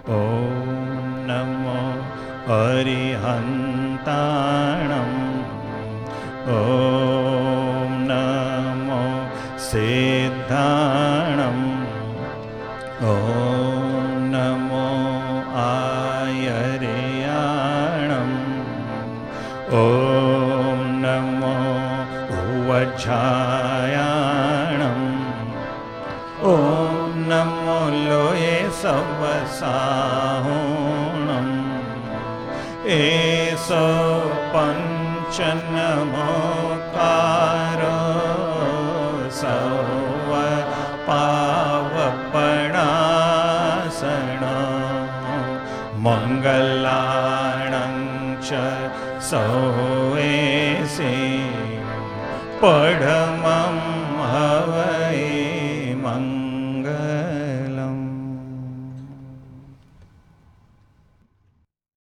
ॐ नमो अरिहन्ताणम् ॐ नमो सिद्धाणम् ॐ नमो आयर्याणम् ॐ नमो उवज्झायाणम् ॐ नमो लोये सवसाहोणम् एसो पञ्चनमोकार सव पावपणासण मङ्गलाणं च सौवेसि पढमं